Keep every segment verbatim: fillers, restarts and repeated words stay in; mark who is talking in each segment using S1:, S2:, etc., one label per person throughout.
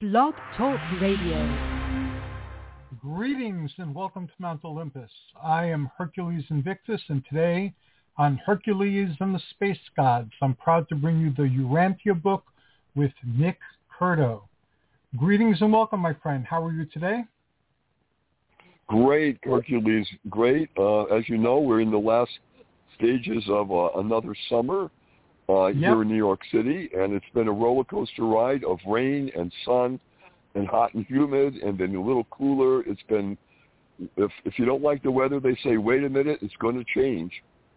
S1: Blog Talk Radio.
S2: Greetings and welcome to Mount Olympus. I am Hercules Invictus, and today on Hercules and the Space Gods, I'm proud to bring you the Urantia book with Nick Curto. Greetings and welcome, my friend. How are you today?
S3: Great, Hercules. Great. Uh, as you know, we're in the last stages of uh, another summer uh, yep. here in New York City, and it's been a roller coaster ride of rain and sun and hot and humid, and then a little cooler. It's been, if if you don't like the weather, they say, wait a minute, it's going to change.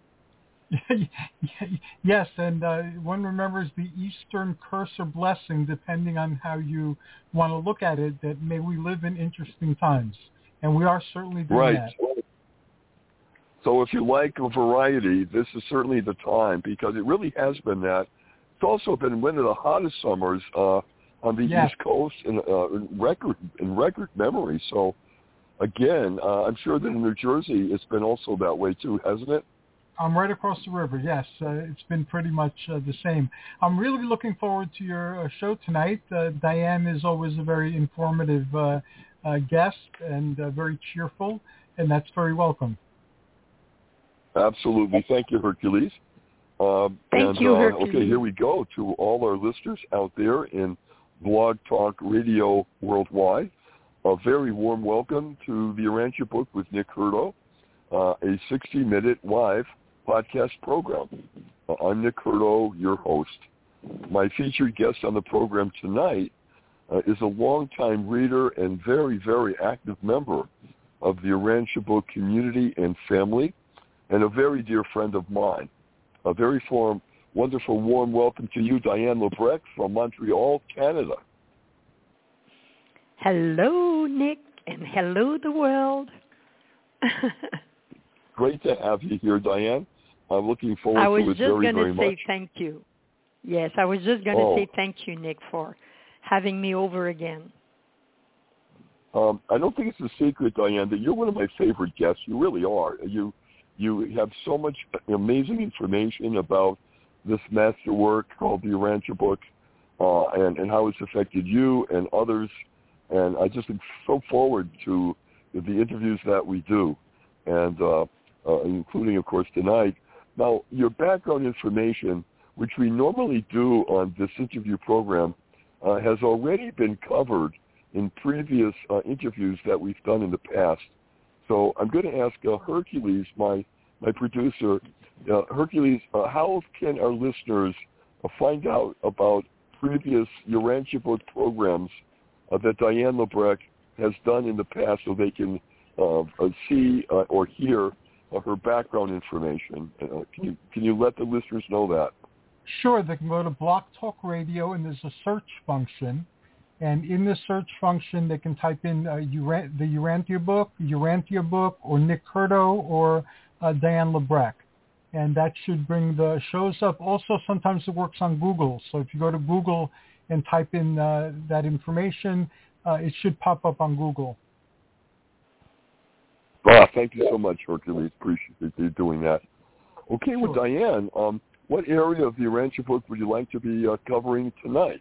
S2: Yes, and uh, one remembers the Eastern curse or blessing, depending on how you want to look at it, that may we live in interesting times. And we are certainly doing
S3: right.
S2: that.
S3: So if you like a variety, this is certainly the time, because it really has been that. It's also been one of the hottest summers uh, on the
S2: yes.
S3: East Coast in, uh, in record in record memory. So again, uh, I'm sure that in New Jersey it's been also that way too, hasn't it?
S2: I'm right across the river, yes. Uh, it's been pretty much uh, the same. I'm really looking forward to your uh, show tonight. Uh, Diane is always a very informative uh, uh, guest and uh, very cheerful, and that's very welcome.
S3: Absolutely. Thank you, Hercules. Um,
S1: Thank
S3: and,
S1: you,
S3: uh,
S1: Hercules.
S3: Okay, here we go to all our listeners out there in Blog Talk Radio worldwide. A very warm welcome to the Urantia book with Nick Curto, uh, a sixty-minute live podcast program. Uh, I'm Nick Curto, your host. My featured guest on the program tonight uh, is a longtime reader and very, very active member of the Urantia book community and family, and a very dear friend of mine. A very warm, wonderful, warm welcome to you, Diane Lebrecht from Montreal, Canada.
S1: Hello, Nick, and hello, the world.
S3: Great to have you here, Diane. I'm looking forward
S1: I was
S3: to it
S1: just
S3: very,
S1: gonna
S3: very
S1: say
S3: much.
S1: thank you. Yes, I was just going to
S3: oh.
S1: say thank you, Nick, for having me over again.
S3: Um, I don't think it's a secret, Diane, that you're one of my favorite guests. You really are. You you have so much amazing information about this masterwork called the Urantia book, uh, and, and how it's affected you and others. And I just look so forward to the interviews that we do, and uh, uh, including, of course, tonight. Now, your background information, which we normally do on this interview program, uh, has already been covered in previous uh, interviews that we've done in the past. So I'm going to ask uh, Hercules, my my producer, uh, Hercules, uh, how can our listeners uh, find out about previous Urantia book programs uh, that Diane Lebrecht has done in the past, so they can uh, uh, see uh, or hear uh, her background information? Uh, can you can you let the listeners know that?
S2: Sure. They can go to Blog Talk Radio, and there's a search function. And in the search function, they can type in uh, Uran- the Urantia book, Urantia book, or Nick Curto, or uh, Diane Lebrecht. And that should bring the shows up. Also, sometimes it works on Google. So if you go to Google and type in uh, that information, uh, it should pop up on Google.
S3: Ah, thank you so much, Hercules. Appreciate you doing that. Okay,
S2: Sure.
S3: Well, Diane, um, what area of the Urantia book would you like to be uh, covering tonight?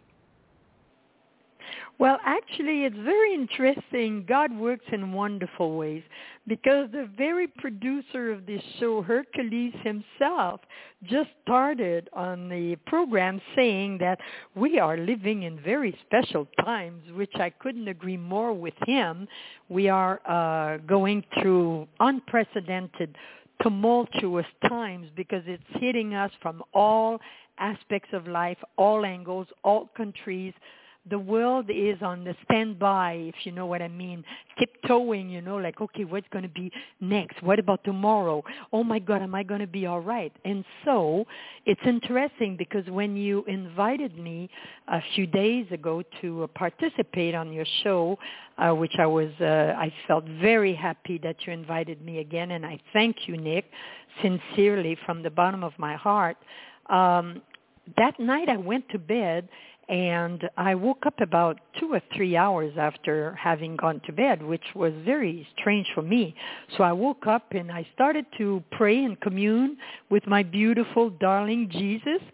S1: Well, actually, it's very interesting. God works in wonderful ways, because the very producer of this show, Hercules himself, just started on the program saying that we are living in very special times, which I couldn't agree more with him. We are uh, going through unprecedented, tumultuous times, because it's hitting us from all aspects of life, all angles, all countries. The world is on the standby, if you know what I mean, tiptoeing, you know, like, okay, what's going to be next? What about tomorrow? Oh, my God, am I going to be all right? And so it's interesting, because when you invited me a few days ago to uh, participate on your show, uh, which I was, uh, I felt very happy that you invited me again, and I thank you, Nick, sincerely from the bottom of my heart. Um, that night I went to bed, and I woke up about two or three hours after having gone to bed, which was very strange for me. So I woke up and I started to pray and commune with my beautiful, darling Jesus.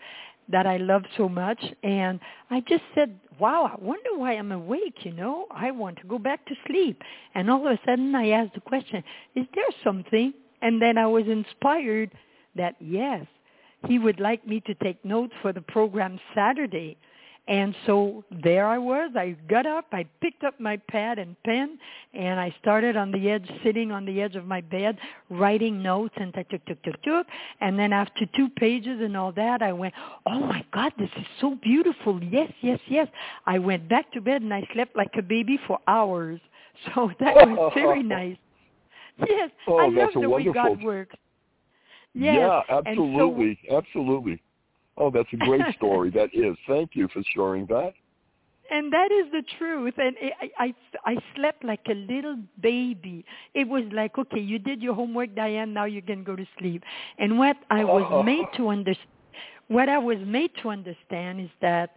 S1: that I love so much. And I just said, wow, I wonder why I'm awake, you know. I want to go back to sleep. And all of a sudden I asked the question, is there something? And then I was inspired that, yes, he would like me to take notes for the program Saturday. And so there I was. I got up, I picked up my pad and pen, and I started on the edge, sitting on the edge of my bed, writing notes, and I took, took, took, took. And then after two pages and all that, I went, oh, my God, this is so beautiful. Yes, yes, yes. I went back to bed, and I slept like a baby for hours. So that was very nice. Yes,
S3: oh,
S1: I love
S3: that's
S1: the way
S3: wonderful.
S1: God works. Yes.
S3: Yeah, absolutely,
S1: so,
S3: absolutely. Oh, that's a great story. That is. Thank you for sharing that.
S1: And that is the truth. And I, I, I slept like a little baby. It was like, okay, you did your homework, Diane. Now you can go to sleep. And what I was
S3: oh.
S1: made to understand, what I was made to understand is that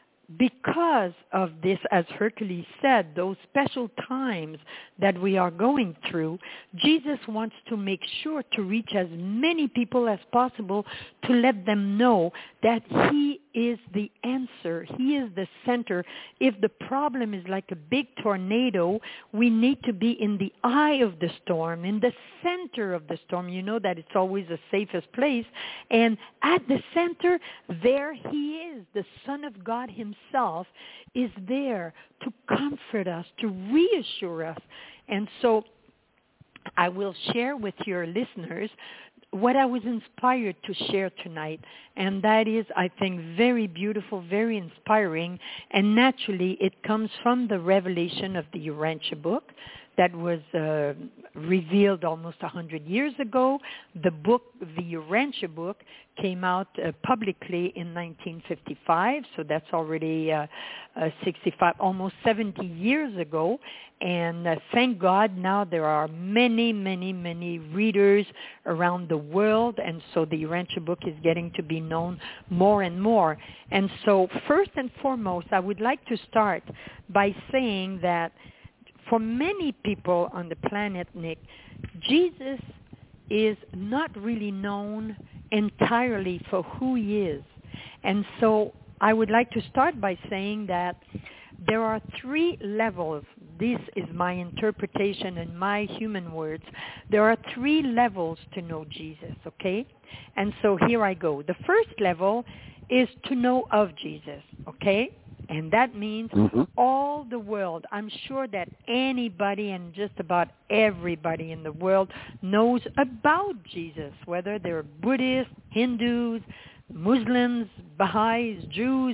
S1: because of this, as Hercules said, those special times that we are going through, Jesus wants to make sure to reach as many people as possible to let them know that he is the answer. He is the center. If the problem is like a big tornado, we need to be in the eye of the storm, in the center of the storm. You know that it's always the safest place. And at the center, there he is, the Son of God himself is there to comfort us, to reassure us. And so I will share with your listeners what I was inspired to share tonight, and that is, I think, very beautiful, very inspiring, and naturally it comes from the revelation of the Urantia book that was uh, revealed almost one hundred years ago. The book, the Urantia book, came out uh, publicly in nineteen fifty-five, so that's already uh, uh, sixty-five, almost seventy years ago. And uh, thank God now there are many, many, many readers around the world, and so the Urantia book is getting to be known more and more. And so first and foremost, I would like to start by saying that for many people on the planet, Nick, Jesus is not really known entirely for who he is. And so I would like to start by saying that there are three levels. This is my interpretation and my human words. There are three levels to know Jesus, okay? And so here I go. The first level is to know of Jesus, okay? And that means mm-hmm. all the world. I'm sure that anybody and just about everybody in the world knows about Jesus, whether they're Buddhists, Hindus, Muslims, Baha'is, Jews.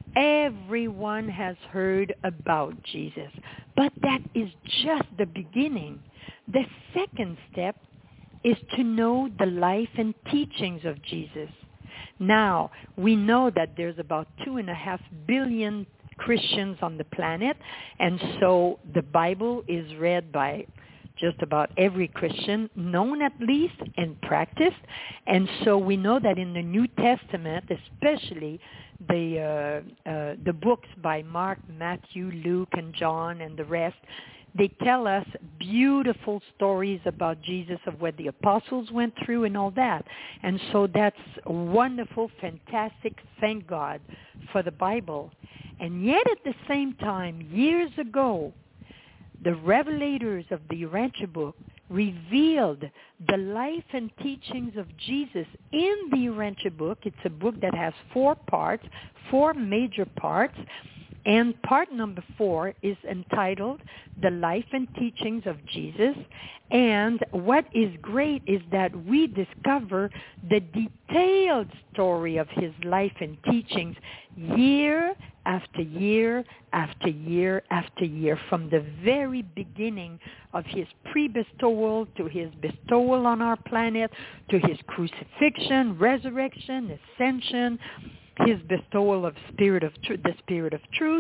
S1: Everyone has heard about Jesus. But that is just the beginning. The second step is to know the life and teachings of Jesus. Now, we know that there's about two and a half billion Christians on the planet, and so the Bible is read by just about every Christian, known at least and practiced. And so we know that in the New Testament, especially the uh, uh, the books by Mark, Matthew, Luke, and John, and the rest, they tell us beautiful stories about Jesus, of what the apostles went through and all that. And so that's wonderful, fantastic. Thank God for the Bible. And yet at the same time, years ago, the revelators of the Urantia book revealed the life and teachings of Jesus in the Urantia book. It's a book that has four parts, four major parts. And part number four is entitled The Life and Teachings of Jesus. And what is great is that we discover the detailed story of his life and teachings year after year after year after year, from the very beginning of his pre-bestowal to his bestowal on our planet, to his crucifixion, resurrection, ascension, his bestowal of spirit of tr- the spirit of truth.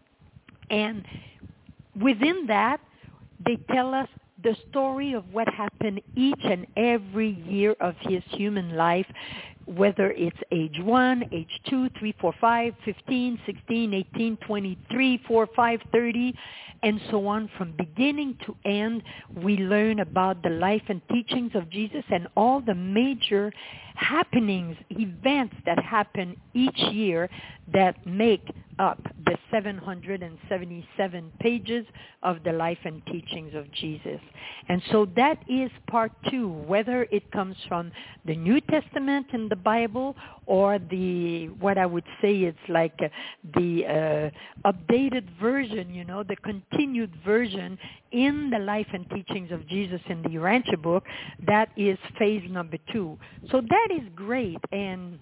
S1: And within that, they tell us the story of what happened each and every year of his human life, whether it's age one, age two, three, four, five, fifteen, sixteen, eighteen, twenty-three, four, five, thirty, and so on. From beginning to end, we learn about the life and teachings of Jesus and all the major happenings, events that happen each year that make up the seven hundred seventy-seven pages of the life and teachings of Jesus. And so that is part two, whether it comes from the New Testament in the Bible or the, what I would say is like uh, the uh, updated version, you know, the continued version in the life and teachings of Jesus in the Urantia book. That is phase number two. So that is great and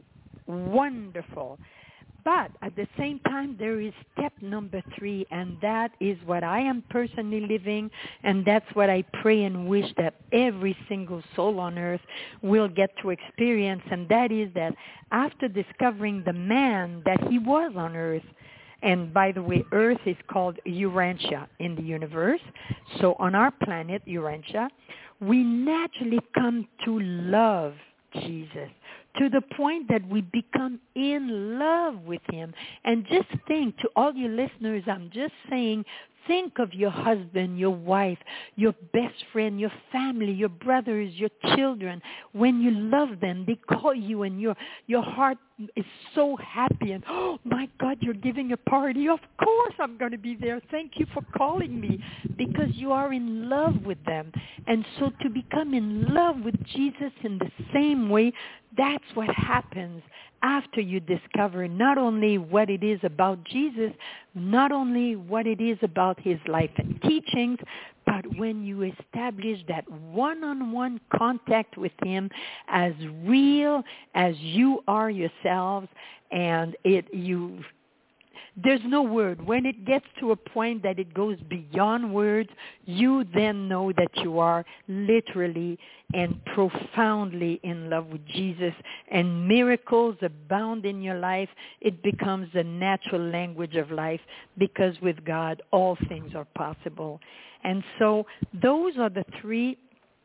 S1: wonderful. But at the same time, there is step number three, and that is what I am personally living, and that's what I pray and wish that every single soul on earth will get to experience, and that is that after discovering the man that he was on earth, and by the way, earth is called Urantia in the universe, so on our planet, Urantia, we naturally come to love Jesus, to the point that we become in love with him. And just think, to all your listeners, I'm just saying, think of your husband, your wife, your best friend, your family, your brothers, your children. When you love them, they call you and your your heart is so happy. And, oh, my God, you're giving a party. Of course I'm going to be there. Thank you for calling me, because you are in love with them. And so to become in love with Jesus in the same way, that's what happens after you discover not only what it is about Jesus, not only what it is about his life and teachings, but when you establish that one-on-one contact with him as real as you are yourselves, and it you there's no word. When it gets to a point that it goes beyond words, you then know that you are literally and profoundly in love with Jesus, and miracles abound in your life. It becomes the natural language of life, because with God, all things are possible. And so those are the three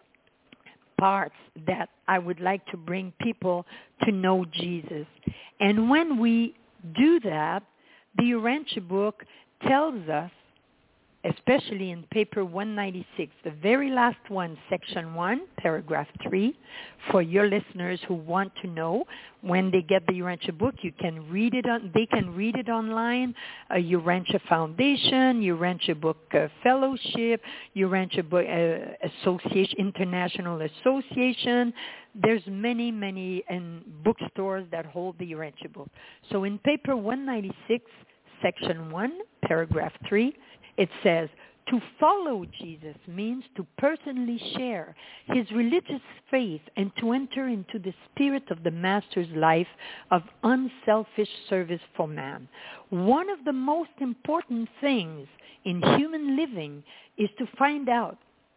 S1: parts that I would like to bring people to know Jesus. And when we do that, the Urantia book tells us, especially in paper one ninety-six, the very last one, section one, paragraph three, for your listeners who want to know, when they get the Urantia book, you can read it on, they can read it online, uh, Urantia Foundation, Urantia Book uh, Fellowship, Urantia Book uh, Association, International Association. There's many, many in bookstores that hold the Urantia book. So in paper one ninety-six, section one, paragraph three, it says, to follow Jesus means to personally share his religious faith and to enter into the spirit of the Master's life of unselfish service for man. One of the most important things in human living is to find out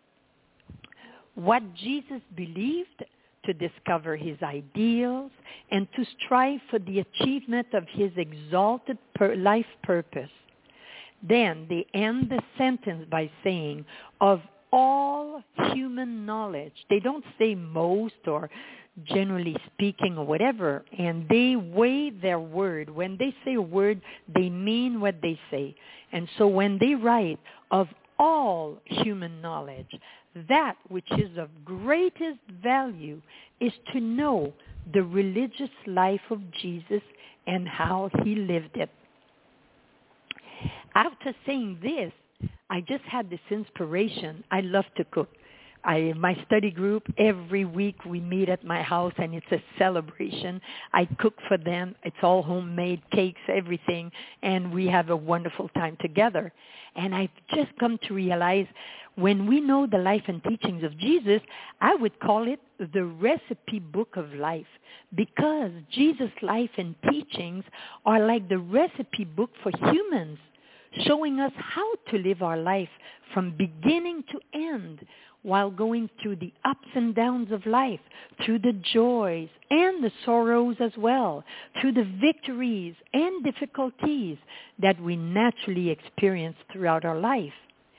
S1: what Jesus believed, to discover his ideals, and to strive for the achievement of his exalted per- life purpose. Then they end the sentence by saying, of all human knowledge. They don't say most or generally speaking or whatever, and they weigh their word. When they say a word, they mean what they say. And so when they write, of all human knowledge, that which is of greatest value is to know the religious life of Jesus and how he lived it. After saying this, I just had this inspiration. I love to cook. I, my study group, every week we meet at my house, and it's a celebration. I cook for them. It's all homemade, cakes, everything, and we have a wonderful time together. And I've just come to realize, when we know the life and teachings of Jesus, I would call it the recipe book of life, because Jesus' life and teachings are like the recipe book for humans, showing us how to live our life from beginning to end, while going through the ups and downs of life, through the joys and the sorrows as well, through the victories and difficulties that we naturally experience throughout our life.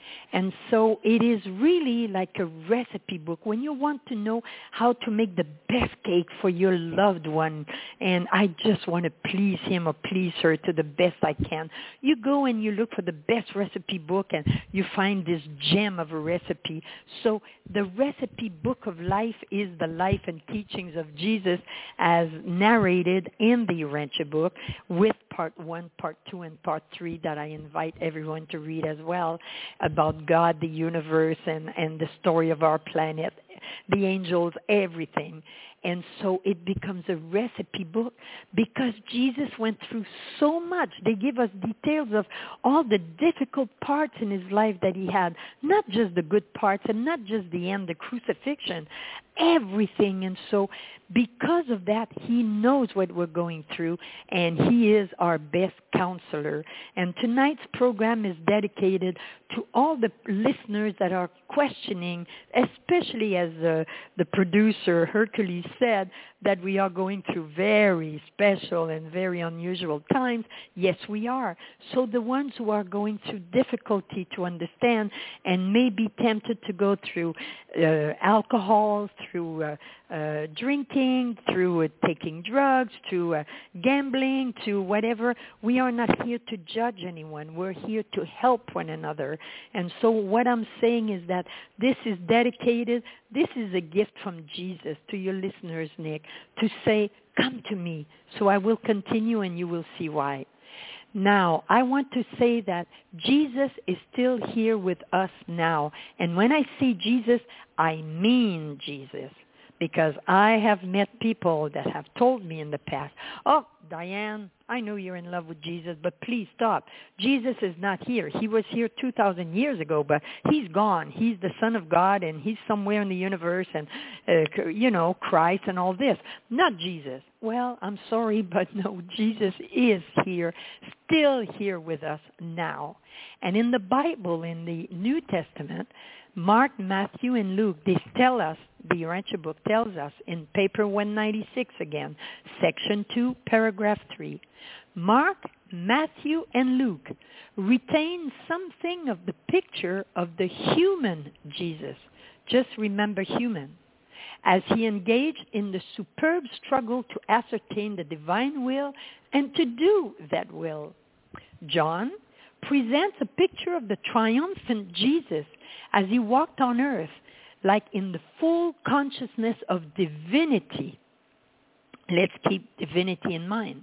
S1: And so it is really like a recipe book. When you want to know how to make the best cake for your loved one, and I just want to please him or please her to the best I can, you go and you look for the best recipe book and you find this gem of a recipe. So the recipe book of life is the life and teachings of Jesus as narrated in the Urantia book, with part one, part two, and part three that I invite everyone to read as well, about God, the universe, and, and the story of our planet, the angels, everything. And so it becomes a recipe book because Jesus went through so much. They give us details of all the difficult parts in his life that he had, not just the good parts and not just the end, the crucifixion, everything. And so because of that, he knows what we're going through, and he is our best counselor. And tonight's program is dedicated to all the listeners that are questioning, especially as uh, the producer, Hercules, said, that we are going through very special and very unusual times. Yes, we are. So the ones who are going through difficulty to understand and may be tempted to go through uh, alcohol, through uh, uh, drinking, through uh, taking drugs, through uh, gambling, to whatever, we are not here to judge anyone. We're here to help one another. And so what I'm saying is that this is dedicated, this is a gift from Jesus to your listeners, Nick, to say, come to me. So I will continue and you will see why. Now, I want to say that Jesus is still here with us now. And when I say Jesus, I mean Jesus. Because I have met people that have told me in the past, oh, Diane, I know you're in love with Jesus, but please stop. Jesus is not here. He was here two thousand years ago, but he's gone. He's the Son of God, and he's somewhere in the universe, and, uh, you know, Christ and all this. Not Jesus. Well, I'm sorry, but no, Jesus is here, still here with us now. And in the Bible, in the New Testament, Mark, Matthew, and Luke, they tell us, the Urantia book tells us in paper one ninety-six again, section two, paragraph three, Mark, Matthew, and Luke retain something of the picture of the human Jesus. Just remember human. As he engaged in the superb struggle to ascertain the divine will and to do that will. John presents a picture of the triumphant Jesus as he walked on earth, like in the full consciousness of divinity. Let's keep divinity in mind.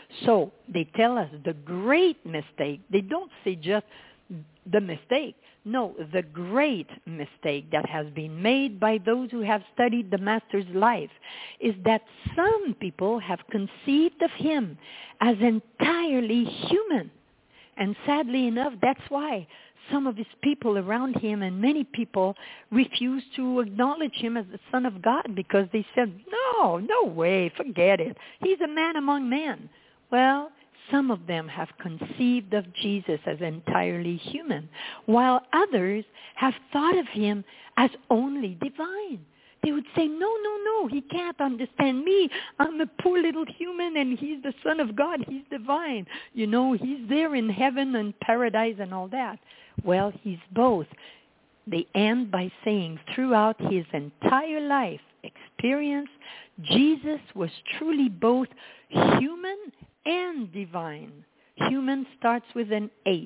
S1: So they tell us the great mistake. They don't say just the mistake. No, the great mistake that has been made by those who have studied the Master's life is that some people have conceived of him as entirely human. And sadly enough, that's why some of his people around him and many people refuse to acknowledge him as the Son of God because they said, no, no way, forget it. He's a man among men. Well, some of them have conceived of Jesus as entirely human, while others have thought of him as only divine. They would say, no, no, no, he can't understand me. I'm a poor little human and he's the Son of God. He's divine. You know, he's there in heaven and paradise and all that. Well, he's both. They end by saying throughout his entire life experience, Jesus was truly both human and divine. Human starts with an H.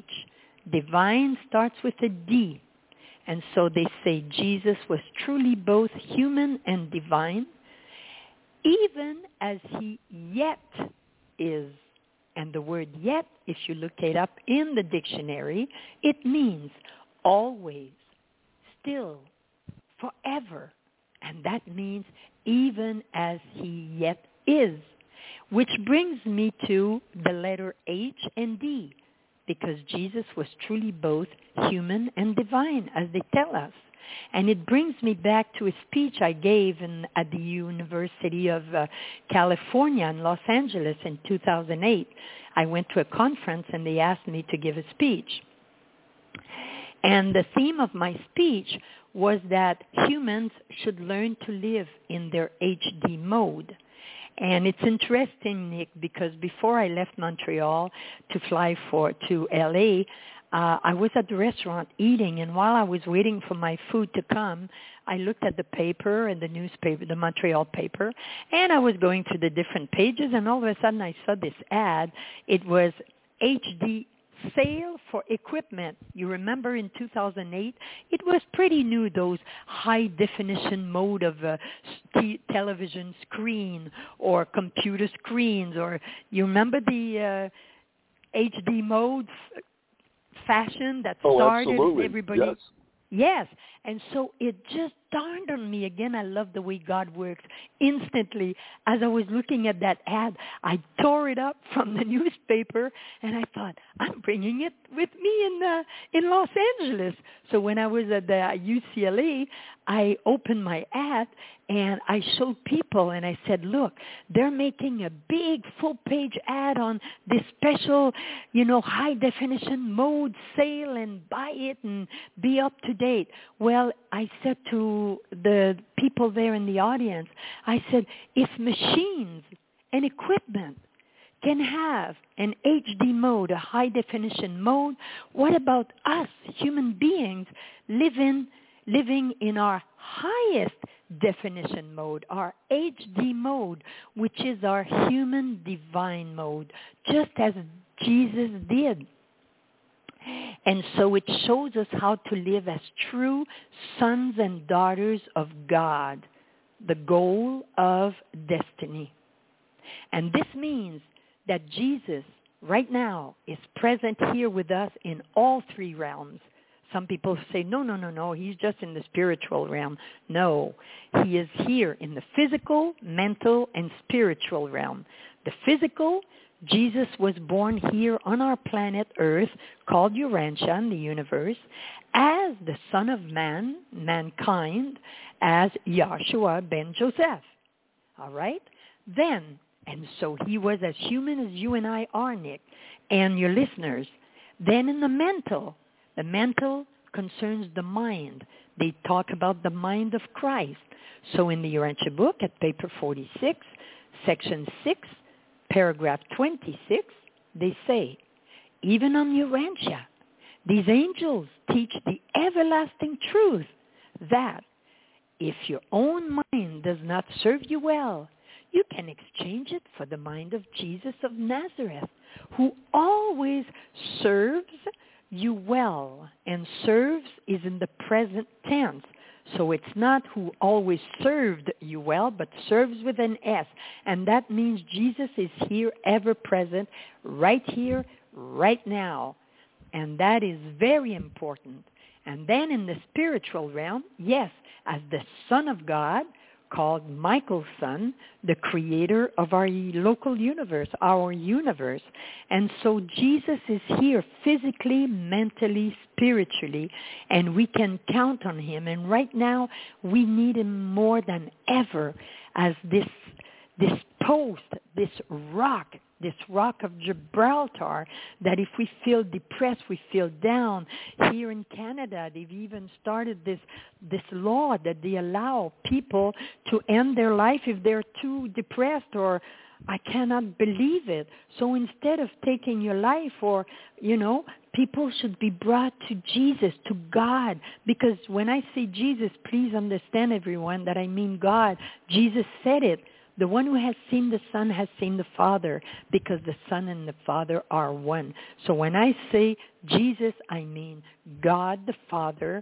S1: Divine starts with a D. And so they say Jesus was truly both human and divine, even as he yet is. And the word yet, if you look it up in the dictionary, it means always, still, forever. And that means even as he yet is. Which brings me to the letter H and D, because Jesus was truly both human and divine, as they tell us. And it brings me back to a speech I gave in, at the University of uh, California in Los Angeles in two thousand eight. I went to a conference and they asked me to give a speech. And the theme of my speech was that humans should learn to live in their H D mode. And it's interesting, Nick, because before I left Montreal to fly for to L A, uh, I was at the restaurant eating, and while I was waiting for my food to come, I looked at the paper and the newspaper, the Montreal paper, and I was going through the different pages, and all of a sudden I saw this ad. It was H D sale for equipment. You remember in two thousand eight, it was pretty new, those high definition mode of uh, t- television screen or computer screens, or you remember the uh, H D mode f- fashion that
S3: oh,
S1: started
S3: absolutely.
S1: everybody.
S3: Yes.
S1: Yes, and so it just dawned on me again. I love the way God works. Instantly, as I was looking at that ad, I tore it up from the newspaper, and I thought, I'm bringing it with me in uh, in Los Angeles. So when I was at the U C L A, I opened my ad, and I showed people, and I said, look, they're making a big full-page ad on this special, you know, high-definition mode sale, and buy it and be up to date. Well, I said to the people there in the audience, I said, if machines and equipment can have an H D mode, a high-definition mode, what about us, human beings, living living in our highest definition mode, our H D mode, which is our human divine mode, just as Jesus did. And so it shows us how to live as true sons and daughters of God, the goal of destiny. And this means that Jesus right now is present here with us in all three realms. Some people say, no, no, no, no, he's just in the spiritual realm. No, he is here in the physical, mental, and spiritual realm. The physical, Jesus was born here on our planet Earth, called Urantia in the universe, as the Son of Man, mankind, as Yahshua ben Joseph. All right? Then, and so he was as human as you and I are, Nick, and your listeners. Then in the mental, the mental concerns the mind. They talk about the mind of Christ. So in the Urantia book at paper forty-six, section six, paragraph twenty-six, they say, even on Urantia, these angels teach the everlasting truth that if your own mind does not serve you well, you can exchange it for the mind of Jesus of Nazareth, who always serves you well, and serves is in the present tense. So it's not who always served you well, but serves with an S. And that means Jesus is here, ever present, right here, right now. And that is very important. And then in the spiritual realm, yes, as the Son of God, called Michael's son, the creator of our local universe, our universe. And so Jesus is here physically, mentally, spiritually, and we can count on him. And right now, we need him more than ever as this this post, this rock, this rock of Gibraltar, that if we feel depressed, we feel down. Here in Canada, they've even started this this law that they allow people to end their life if they're too depressed or I cannot believe it. So instead of taking your life, or, you know, people should be brought to Jesus, to God. Because when I say Jesus, please understand, everyone, that I mean God. Jesus said it. The one who has seen the Son has seen the Father, because the Son and the Father are one. So when I say Jesus, I mean God the Father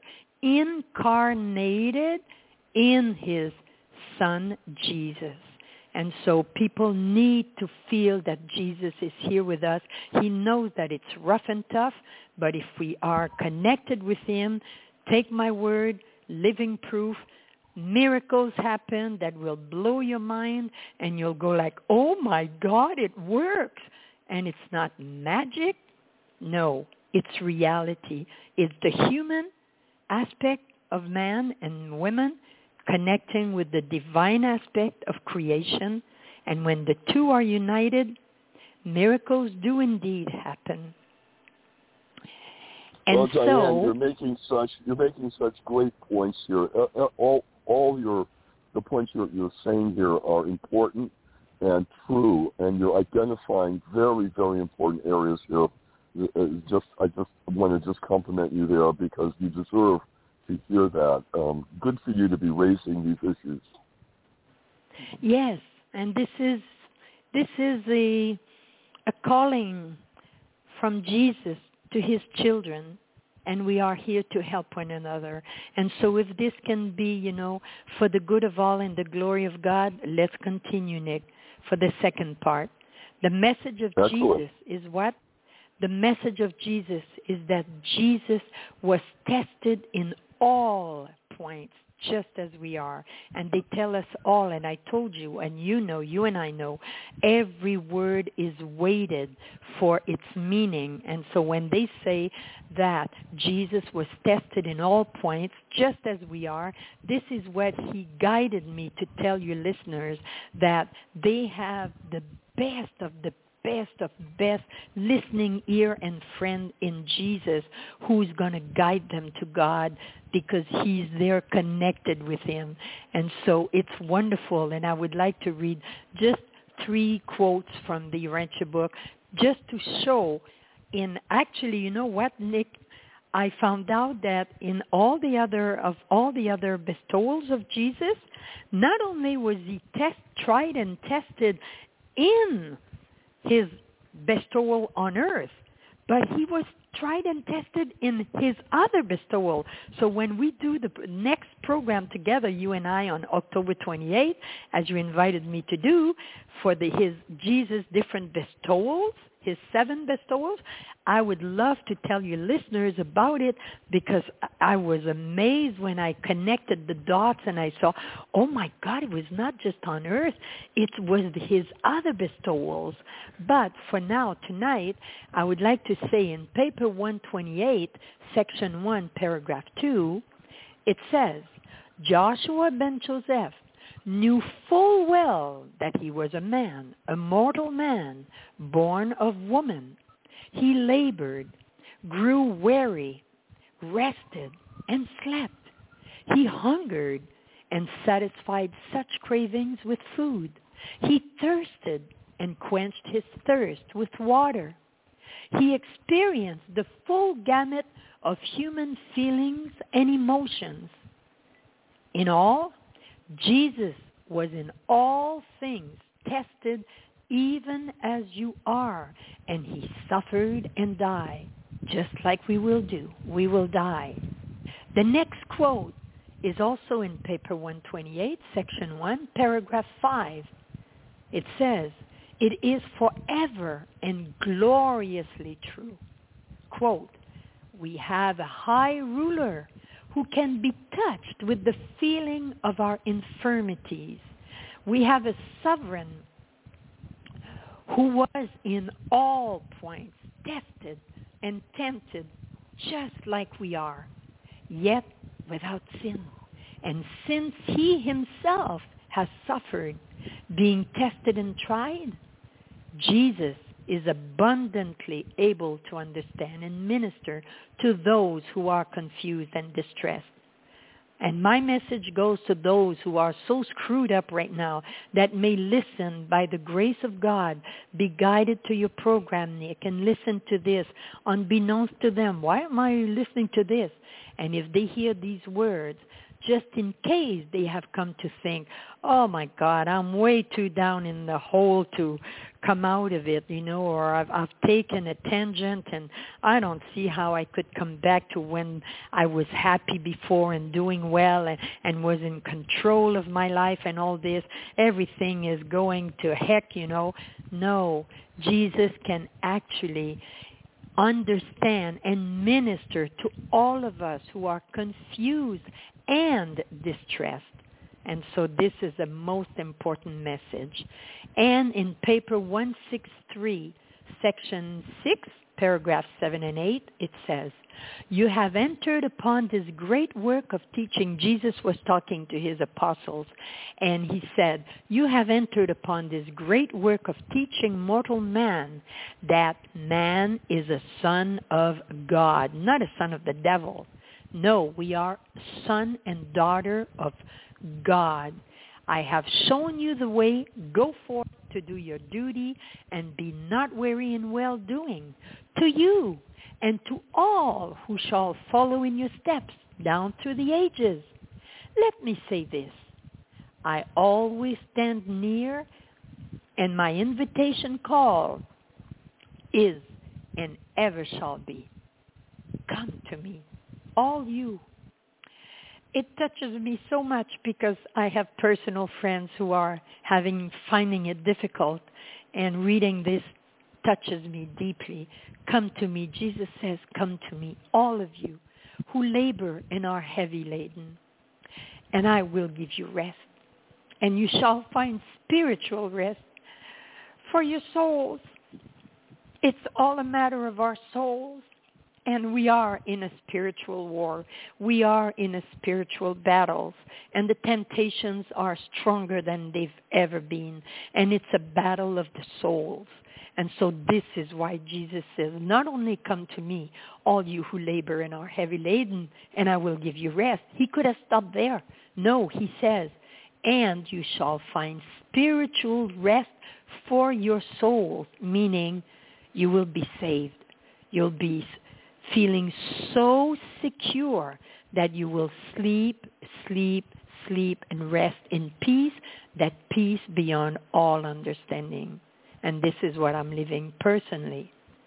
S1: incarnated in his Son Jesus. And so people need to feel that Jesus is here with us. He knows that it's rough and tough, but if we are connected with him, take my word, living proof, miracles happen that will blow your mind, and you'll go like, oh my God, it works. And it's not magic. No, it's reality. It's the human aspect of man and women connecting with the divine aspect of creation. And when the two are united, miracles do indeed happen. And
S3: well, Diane,
S1: so
S3: you're making such you're making such great points here. Uh, all all your the points you're, you're saying here are important and true, and you're identifying very very important areas here uh, just I just want to just compliment you there because you deserve to hear that. Um, good for you to be raising these issues.
S1: Yes, and this is this is a a calling from Jesus to his children, and we are here to help one another. And so if this can be, you know, for the good of all and the glory of God, let's continue, Nick, for the second part. The message of
S3: Excellent.
S1: Jesus is what? The message of Jesus is that Jesus was tested in all points, just as we are. And they tell us all, and I told you, and you know, you and I know, every word is weighted for its meaning. And so when they say that Jesus was tested in all points, just as we are, this is what he guided me to tell you listeners, that they have the best of the best of best listening ear and friend in Jesus, who's going to guide them to God because he's there connected with him. And so it's wonderful. And I would like to read just three quotes from the Urantia book just to show in actually, you know what, Nick? I found out that in all the other of all the other bestowals of Jesus, not only was he test, tried and tested in his bestowal on earth, but he was tried and tested in his other bestowal. So when we do the next program together, you and I, on October twenty-eighth, as you invited me to do, for the, his Jesus different bestowals, his seven bestowals, I would love to tell you listeners about it because I was amazed when I connected the dots and I saw, oh my God, it was not just on earth, it was his other bestowals. But for now, tonight, I would like to say in paper one twenty-eight, section one, paragraph two, it says, Joshua ben Joseph knew full well that he was a man, a mortal man, born of woman. He labored, grew weary, rested, and slept. He hungered and satisfied such cravings with food. He thirsted and quenched his thirst with water. He experienced the full gamut of human feelings and emotions. In all, Jesus was in all things tested even as you are, and he suffered and died, just like we will do. We will die. The next quote is also in paper one twenty-eight, section one, paragraph five. It says, it is forever and gloriously true. Quote, we have a high ruler who can be touched with the feeling of our infirmities. We have a sovereign who was in all points tested and tempted just like we are, yet without sin. And since he himself has suffered, being tested and tried, Jesus is abundantly able to understand and minister to those who are confused and distressed. And my message goes to those who are so screwed up right now that may listen by the grace of God, be guided to your program, Nick, and listen to this unbeknownst to them. Why am I listening to this? And if they hear these words, just in case they have come to think, oh my God, I'm way too down in the hole to come out of it, you know, or I've, I've taken a tangent and I don't see how I could come back to when I was happy before and doing well and, and was in control of my life and all this. Everything is going to heck, you know. No, Jesus can actually understand and minister to all of us who are confused and distressed. And so this is the most important message. And in paper one sixty-three, section six, paragraphs seven and eight, it says, you have entered upon this great work of teaching. Jesus was talking to his apostles, and he said, you have entered upon this great work of teaching mortal man that man is a son of God, not a son of the devil. No, we are son and daughter of God. I have shown you the way. Go forth to do your duty and be not weary in well-doing. to you and to all who shall follow in your steps down through the ages. Let me say this. I always stand near, and my invitation call is and ever shall be. Come to me, all you. It touches me so much because I have personal friends who are having finding it difficult, and reading this touches me deeply. Come to me, Jesus says, come to me, all of you who labor and are heavy laden, and I will give you rest. And you shall find spiritual rest for your souls. It's all a matter of our souls. And we are in a spiritual war. We are in a spiritual battles. And the temptations are stronger than they've ever been. And it's a battle of the souls. And so this is why Jesus says, not only come to me, all you who labor and are heavy laden, and I will give you rest. He could have stopped there. No, he says, and you shall find spiritual rest for your souls, meaning you will be saved. You'll be feeling so secure that you will sleep, sleep, sleep, and rest in peace, that peace beyond all understanding. And this is what I'm living personally.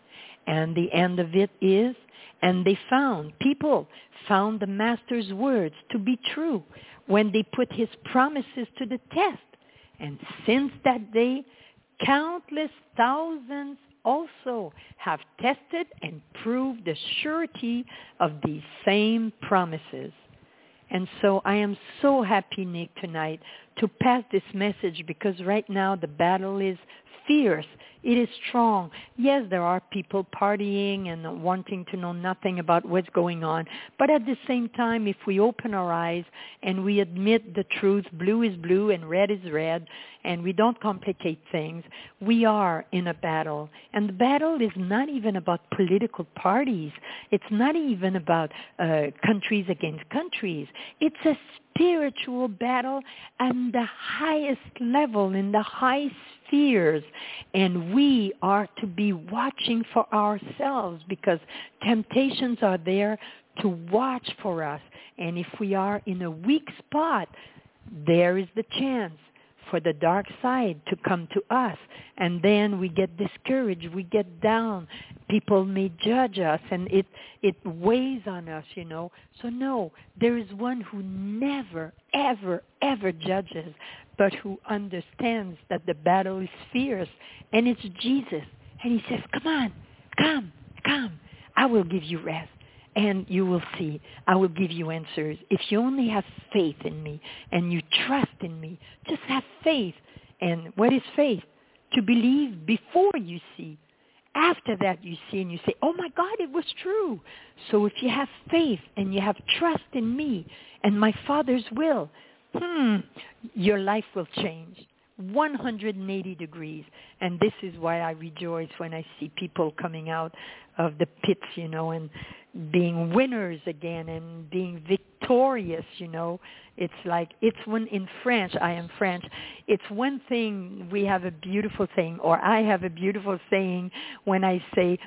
S1: And the end of it is, and they found, people found the Master's words to be true when they put his promises to the test. And since that day, countless thousands also have tested and proved the surety of these same promises. And so I am so happy, Nick, tonight to pass this message, because right now the battle is fierce. It is strong. Yes, there are people partying and wanting to know nothing about what's going on. But at the same time, if we open our eyes and we admit the truth, blue is blue and red is red, and we don't complicate things, we are in a battle. And the battle is not even about political parties. It's not even about uh, countries against countries. It's a spiritual battle at the highest level, in the high spheres. And we are to be watching for ourselves, because temptations are there to watch for us. And if we are in a weak spot, there is the chance for the dark side to come to us. And then we get discouraged, we get down. People may judge us, and it, it weighs on us, you know. So no, there is one who never, ever, ever judges, but who understands that the battle is fierce. And it's Jesus. And he says, come on, come, come. I will give you rest. And you will see, I will give you answers. If you only have faith in me and you trust in me, just have faith. And what is faith? To believe before you see. After that you see and you say, oh my God, it was true. So if you have faith and you have trust in me and my Father's will, hmm, your life will change. one hundred eighty degrees. And this is why I rejoice when I see people coming out of the pits, you know, and being winners again and being victorious, you know. It's like, it's when in French, I am French, it's one thing, we have a beautiful thing, or I have a beautiful saying when I say,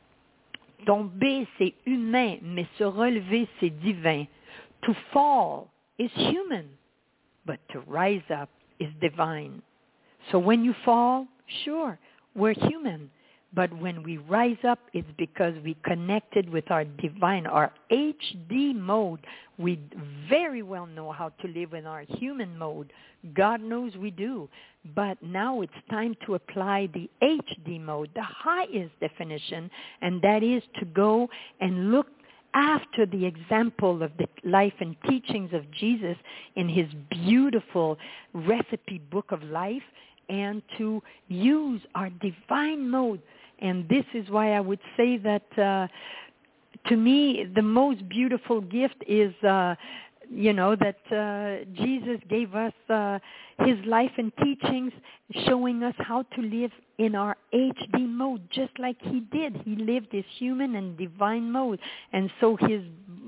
S1: tomber c'est humain, mais se relever c'est divin. To fall is human, but to rise up is divine. So when you fall, sure, we're human. But when we rise up, it's because we connected with our divine, our H D mode. We very well know how to live in our human mode. God knows we do. But now it's time to apply the H D mode, the highest definition, and that is to go and look after the example of the life and teachings of Jesus in his beautiful recipe book of life, and to use our divine mode. And this is why I would say that uh, to me the most beautiful gift is, uh, you know, that uh, Jesus gave us uh, his life and teachings, showing us how to live in our H D mode, just like he did. He lived his human and divine mode. And so his,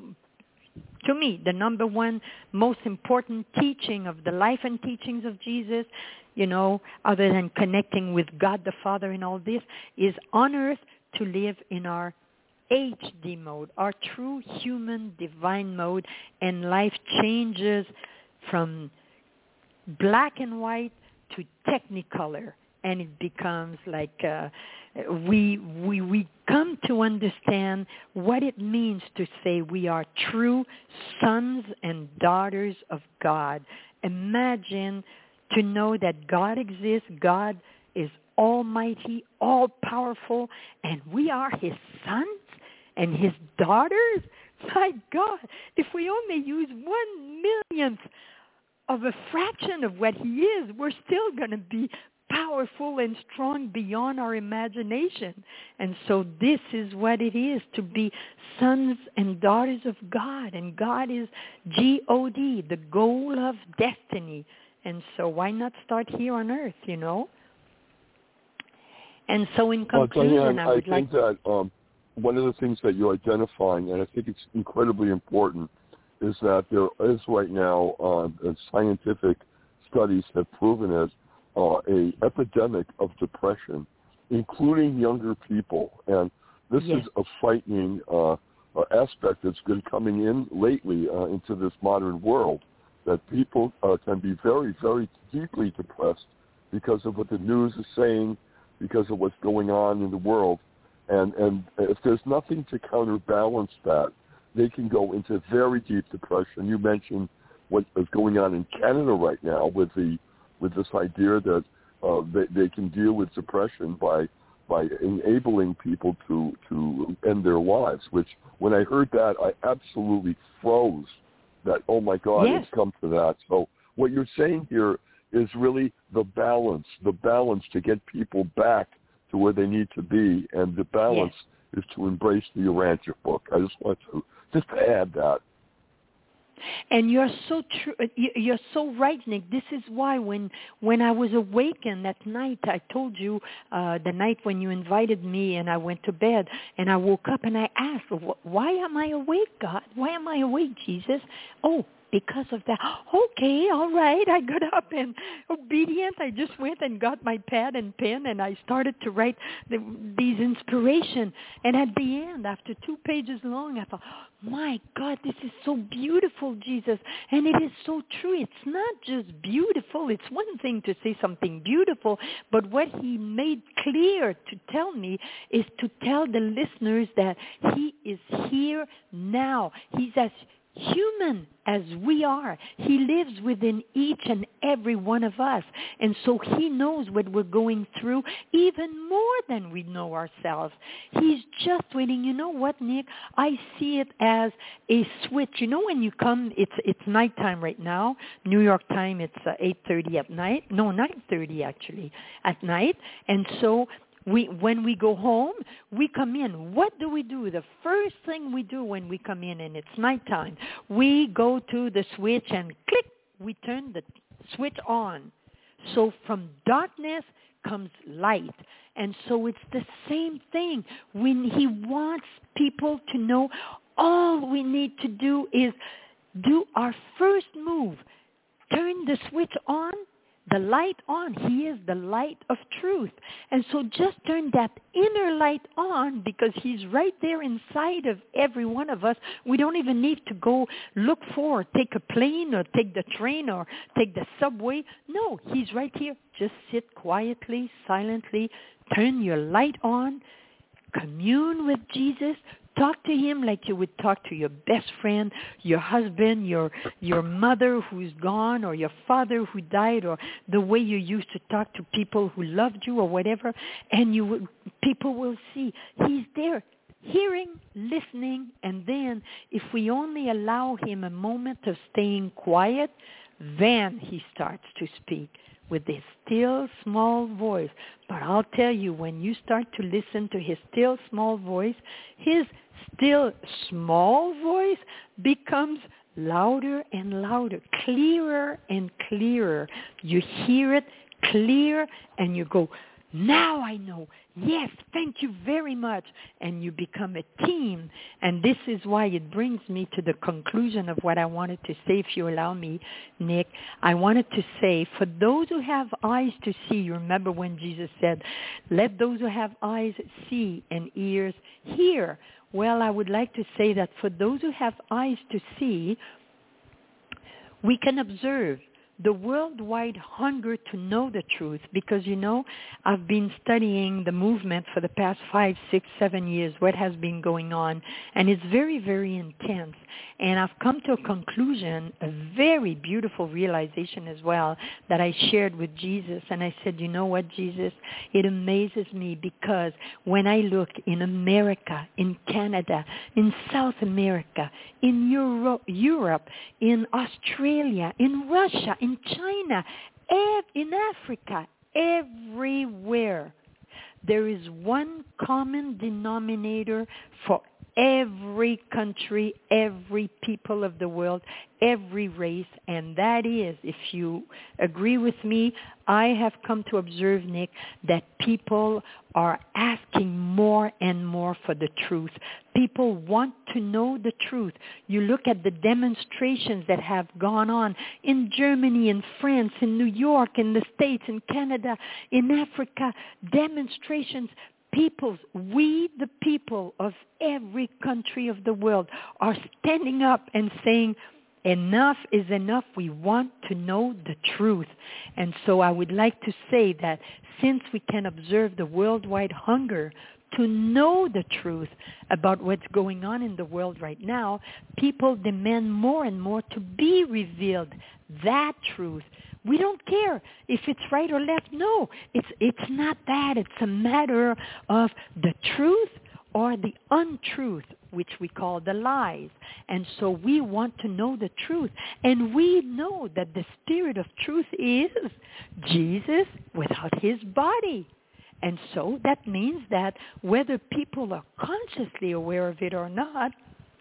S1: to me, the number one most important teaching of the life and teachings of Jesus, you know, other than connecting with God the Father and all this, is on earth to live in our H D mode, our true human divine mode, and life changes from black and white to technicolor, and it becomes like uh, we we we come to understand what it means to say we are true sons and daughters of God. Imagine to know that God exists, God is almighty, all-powerful, and we are his sons and his daughters. My God, if we only use one millionth of a fraction of what he is, we're still going to be powerful and strong beyond our imagination. And so this is what it is to be sons and daughters of God. And God is G O D, the goal of destiny. And so why not start here on earth, you know? And so in conclusion,
S3: well, Diane,
S1: I would
S3: I think
S1: like...
S3: that um, one of the things that you're identifying, and I think it's incredibly important, is that there is right now, uh, scientific studies have proven it, uh, a epidemic of depression, including younger people. And this
S1: yes.
S3: is a frightening uh, uh, aspect that's been coming in lately uh, into this modern world, that people uh, can be very, very deeply depressed because of what the news is saying, because of what's going on in the world. And, and if there's nothing to counterbalance that, they can go into very deep depression. You mentioned what is going on in Canada right now with the with this idea that uh, they, they can deal with depression by by enabling people to, to end their lives, which when I heard that, I absolutely froze. That, oh, my God,
S1: yes.
S3: it's come to that. So what you're saying here is really the balance, the balance to get people back to where they need to be, and the balance yes. is to embrace the Urantia book. I just want to just to add that.
S1: And you're so true. You're so right, Nick. This is why when when I was awakened that night, I told you uh, the night when you invited me, and I went to bed, and I woke up and I asked, "Why am I awake, God? Why am I awake, Jesus?" Oh, because of that. Okay, all right. I got up and obedient. I just went and got my pad and pen, and I started to write the, these inspiration. And at the end, after two pages long, I thought, my God, this is so beautiful, Jesus. And it is so true. It's not just beautiful. It's one thing to say something beautiful, but what he made clear to tell me is to tell the listeners that he is here now. He's as human as we are. He lives within each and every one of us. And so he knows what we're going through even more than we know ourselves. He's just waiting. You know what, Nick? I see it as a switch. You know when you come, it's it's nighttime right now. New York time, it's uh, eight thirty at night. No, nine thirty actually at night. And so We, when we go home, we come in. What do we do? The first thing we do when we come in and it's nighttime, we go to the switch and click, we turn the switch on. So from darkness comes light. And so it's the same thing. When he wants people to know, all we need to do is do our first move. Turn the switch on. The light on. He is the light of truth. And so just turn that inner light on, because he's right there inside of every one of us. We don't even need to go look for, take a plane or take the train or take the subway. No, he's right here. Just sit quietly, silently, turn your light on, commune with Jesus. Talk to him like you would talk to your best friend, your husband, your your mother who's gone, or your father who died, or the way you used to talk to people who loved you or whatever. And you will, people will see he's there, hearing, listening. And then if we only allow him a moment of staying quiet, then he starts to speak with this still, small voice. But I'll tell you, when you start to listen to his still, small voice, his still, small voice becomes louder and louder, clearer and clearer. You hear it clear, and you go, Now I know. Yes, thank you very much. And you become a team. And this is why it brings me to the conclusion of what I wanted to say, if you allow me, Nick. I wanted to say, for those who have eyes to see, you remember when Jesus said, let those who have eyes see and ears hear. Well, I would like to say that for those who have eyes to see, we can observe the worldwide hunger to know the truth, because, you know, I've been studying the movement for the past five, six, seven years, what has been going on, and it's very, very intense. And I've come to a conclusion, a very beautiful realization as well, that I shared with Jesus. And I said, you know what, Jesus, it amazes me, because when I look in America, in Canada, in South America, in Euro- Europe, in Australia, in Russia, in China, ev- in Africa, everywhere, there is one common denominator for every country, every people of the world, every race, and that is, if you agree with me, I have come to observe, Nick, that people are asking more and more for the truth. People want to know the truth. You look at the demonstrations that have gone on in Germany, in France, in New York, in the States, in Canada, in Africa, demonstrations. Peoples, we the people of every country of the world are standing up and saying, enough is enough. We want to know the truth. And so I would like to say that since we can observe the worldwide hunger to know the truth about what's going on in the world right now, people demand more and more to be revealed that truth. We don't care if it's right or left. No, it's it's not that. It's a matter of the truth or the untruth, which we call the lies. And so we want to know the truth. And we know that the spirit of truth is Jesus without his body. And so that means that whether people are consciously aware of it or not,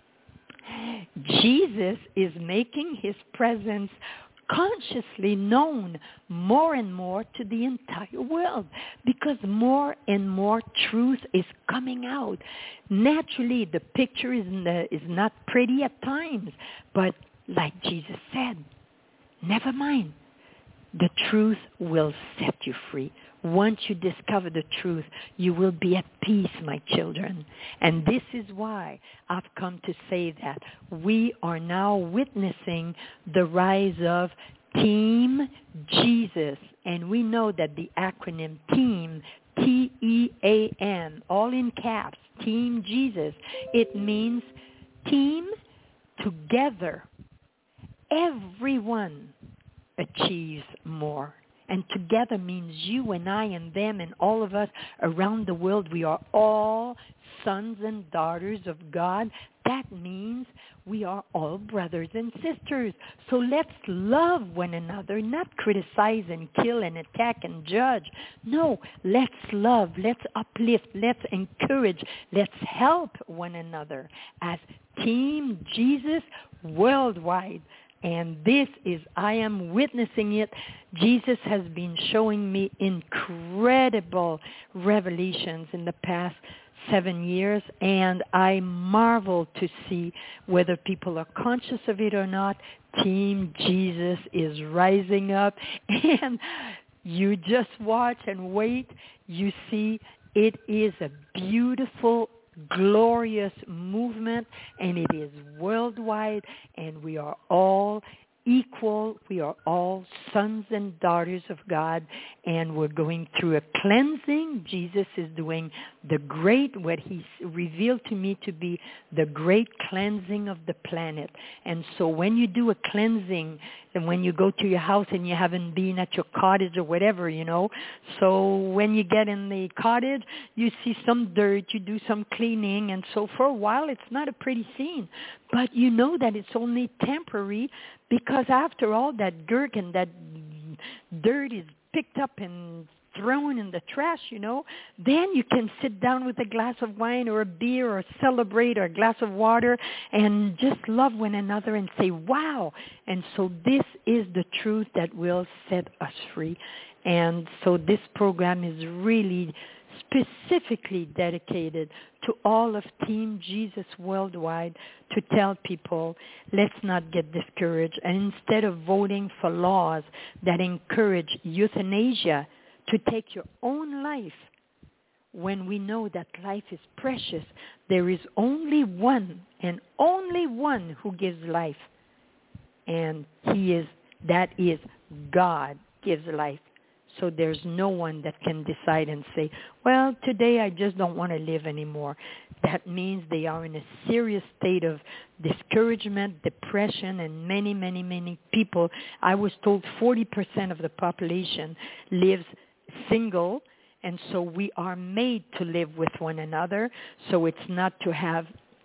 S1: Jesus is making his presence consciously known more and more to the entire world, because more and more truth is coming out. Naturally, the picture is, the, is not pretty at times, but like Jesus said, never mind. The truth will set you free. Once you discover the truth, you will be at peace, my children. And this is why I've come to say that we are now witnessing the rise of Team Jesus. And we know that the acronym TEAM, T E A M, all in caps, Team Jesus, it means team together. Everyone achieves more. And together means you and I and them and all of us around the world. We are all sons and daughters of God. That means we are all brothers and sisters. So let's love one another, not criticize and kill and attack and judge. No, let's love, let's uplift, let's encourage, let's help one another as Team Jesus worldwide. And this is, I am witnessing it. Jesus has been showing me incredible revelations in the past seven years, and I marvel to see whether people are conscious of it or not. Team Jesus is rising up, and you just watch and wait. You see, it is a beautiful, glorious movement, and it is worldwide, and we are all equal. We are all sons and daughters of God, and we're going through a cleansing. Jesus is doing the great, what he revealed to me to be the great cleansing of the planet. And so when you do a cleansing, and when you go to your house and you haven't been at your cottage or whatever, you know, so when you get in the cottage, you see some dirt, you do some cleaning, and so for a while it's not a pretty scene. But you know that it's only temporary, because after all, that dirt and that dirt is picked up and thrown in the trash, you know, then you can sit down with a glass of wine or a beer or celebrate or a glass of water and just love one another and say, wow. And so this is the truth that will set us free. And so this program is really specifically dedicated to all of Team Jesus Worldwide to tell people, let's not get discouraged. And instead of voting for laws that encourage euthanasia to take your own life, when we know that life is precious, there is only one and only one who gives life. And he is, that is, God gives life. So there's no one that can decide and say, well, today I just don't want to live anymore. That means they are in a serious state of discouragement, depression, and many, many, many people. I was told forty percent of the population lives single, and so we are made to live with one another. So it's not to have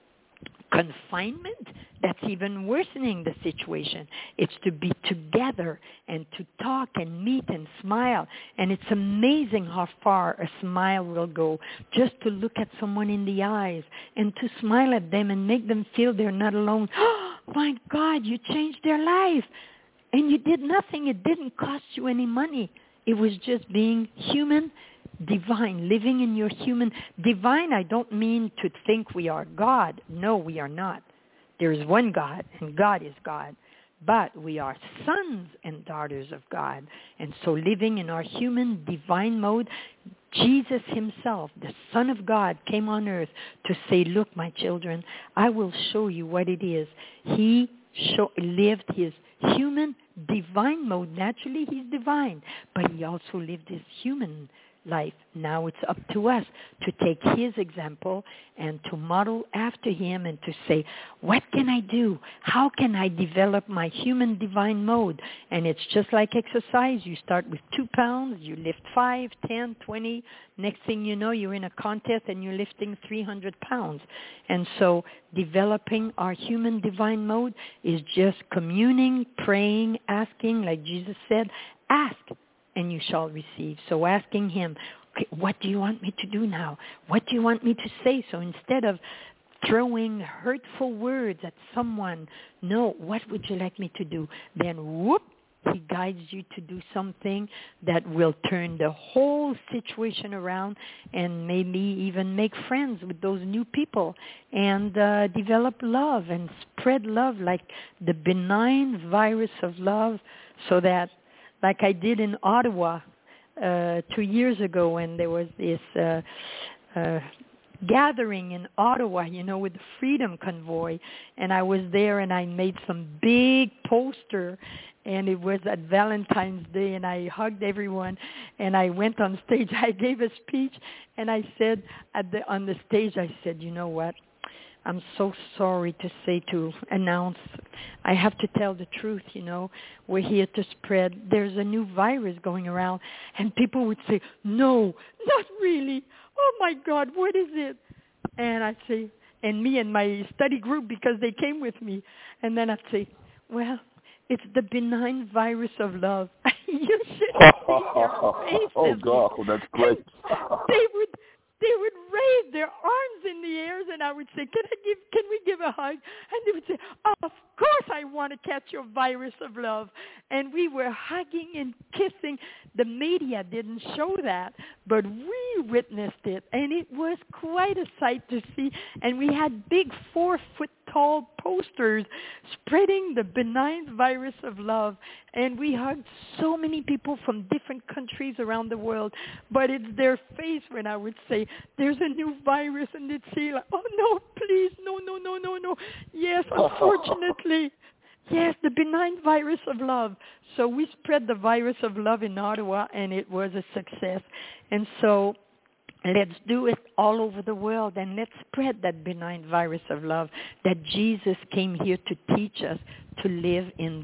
S1: confinement that's even worsening the situation. It's to be together and to talk and meet and smile. And it's amazing how far a smile will go, just to look at someone in the eyes and to smile at them and make them feel they're not alone. Oh, my God, you changed their life. And you did nothing. It didn't cost you any money. It was just being human, divine, living in your human. Divine, I don't mean to think we are God. No, we are not. There is one God, and God is God. But we are sons and daughters of God. And so living in our human, divine mode, Jesus himself, the Son of God, came on earth to say, look, my children, I will show you what it is. He show, lived his human, divine mode. Naturally, he's divine, but he also lived his human life. Now it's up to us to take his example and to model after him and to say, what can I do? How can I develop my human divine mode? And it's just like exercise. You start with two pounds, you lift five, ten, twenty. Next thing you know, you're in a contest and you're lifting three hundred pounds. And so developing our human divine mode is just communing, praying, asking, like Jesus said, ask and you shall receive. So asking him, okay, what do you want me to do now? What do you want me to say? So instead of throwing hurtful words at someone, no, what would you like me to do? Then whoop, he guides you to do something that will turn the whole situation around and maybe even make friends with those new people and uh, develop love and spread love like the benign virus of love, so that like I did in Ottawa uh, two years ago when there was this uh, uh, gathering in Ottawa, you know, with the Freedom Convoy. And I was there and I made some big poster, and it was at Valentine's Day, and I hugged everyone. And I went on stage. I gave a speech, and I said at the on the stage, I said, you know what? I'm so sorry to say, to announce, I have to tell the truth, you know. We're here to spread. There's a new virus going around. And people would say, no, not really. Oh, my God, what is it? And I'd say, and me and my study group, because they came with me. And then I'd say, well, it's the benign virus of love. You should see their faces.
S3: Oh, God, that's great.
S1: They would... They would raise their arms in the air, and I would say, can I give, can we give a hug? And they would say, oh, of course I want to catch your virus of love. And we were hugging and kissing. The media didn't show that, but we witnessed it, and it was quite a sight to see. And we had big four-foot-tall posters spreading the benign virus of love. And we hugged so many people from different countries around the world. But it's their face when I would say, there's a new virus, and they'd say, like, oh, no, please, no, no, no, no, no. Yes, unfortunately. Yes, the benign virus of love. So we spread the virus of love in Ottawa, and it was a success. And so let's do it all over the world, and let's spread that benign virus of love that Jesus came here to teach us to live in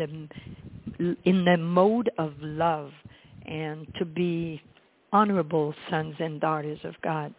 S1: the in the mode of love and to be honorable sons and daughters of God.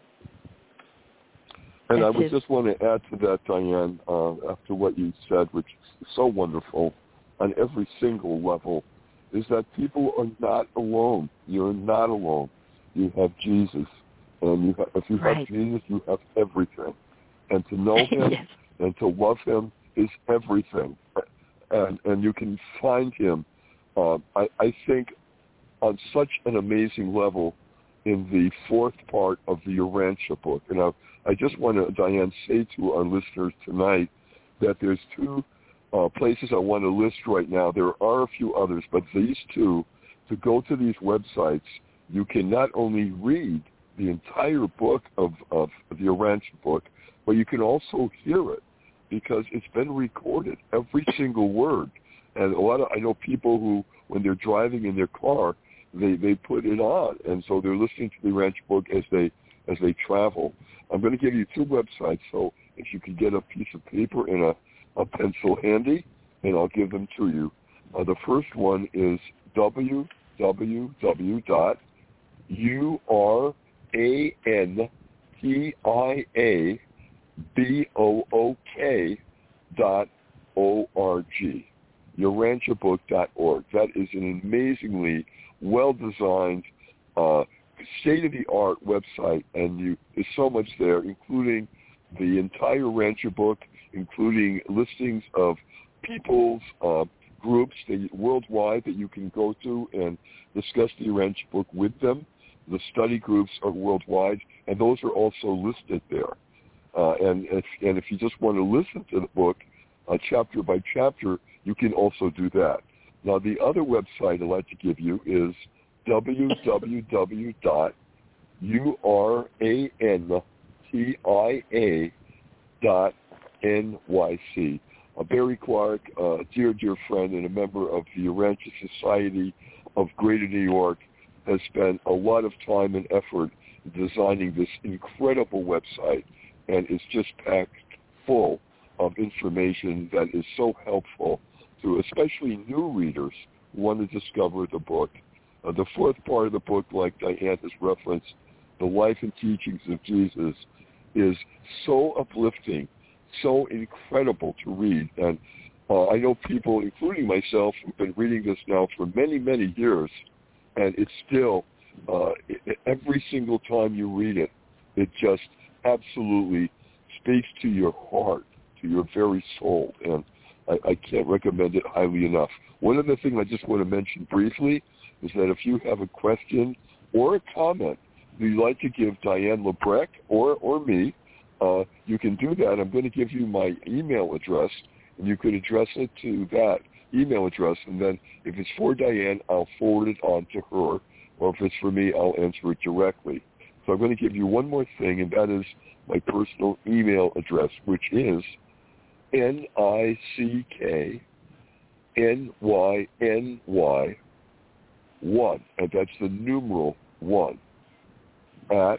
S3: And
S1: That's
S3: I would
S1: it.
S3: just want to add to that, Diane, uh, after what you said, which is so wonderful on every single level, is that people are not alone. You're not alone. you have Jesus. And you have, if you
S1: Right.
S3: have Jesus, you have everything. And to know him
S1: Yes.
S3: and to love him is everything. And and you can find him, uh, I, I think, on such an amazing level in the fourth part of the Urantia book. And I, I just want to, Diane, say to our listeners tonight that there's two uh, places I want to list right now. There are a few others, but these two, to go to these websites, you can not only read the entire book of, of the Urantia book, but you can also hear it because it's been recorded, every single word. And a lot of, I know people who, when they're driving in their car, they, they put it on, and so they're listening to the Urantia book as they as they travel. I'm going to give you two websites, so if you can get a piece of paper and a, a pencil handy, and I'll give them to you. Uh, the first one is w w w dot u r a n t i a b o o k dot o r g, urantia book dot org. That is an amazingly well-designed, uh, state-of-the-art website, and you, there's so much there, including the entire Urantia book, including listings of people's uh, groups that, worldwide that you can go to and discuss the Urantia book with them. The study groups are worldwide, and those are also listed there. Uh, and, if, and if you just want to listen to the book, uh, chapter by chapter, you can also do that. Now, the other website I'd like to give you is w w w dot u r a n t i a dot n y c. Uh, Barry Clark, a dear, dear friend and a member of the Urantia Society of Greater New York, has spent a lot of time and effort designing this incredible website, and it's just packed full of information that is so helpful to especially new readers who want to discover the book. Uh, the fourth part of the book, like Diane has referenced, the life and teachings of Jesus, is so uplifting, so incredible to read. And uh, I know people, including myself, who've been reading this now for many, many years, and it's still, uh, it, every single time you read it, it just absolutely speaks to your heart, to your very soul, and I, I can't recommend it highly enough. One other thing I just want to mention briefly is that if you have a question or a comment you'd like to give Diane Lebrecht or, or me, uh, you can do that. I'm going to give you my email address, and you could address it to that email address, and then if it's for Diane, I'll forward it on to her, or if it's for me, I'll answer it directly. So I'm going to give you one more thing, and that is my personal email address, which is N I C K N Y N Y one, and that's the numeral one, at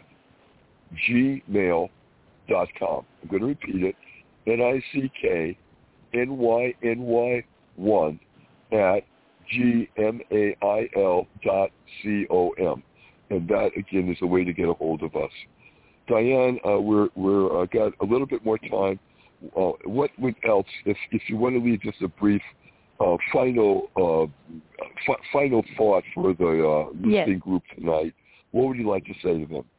S3: gmail dot com. I'm going to repeat it, N I C K N Y N Y one at G M A I L dot C O M. And that, again, is a way to get a hold of us. Diane, uh, we're, we're uh, got a little bit more time. Uh, what would else, if, if you want to leave just a brief uh, final uh, f- final thought for the uh, listening yes. group tonight, what would you like to say to them?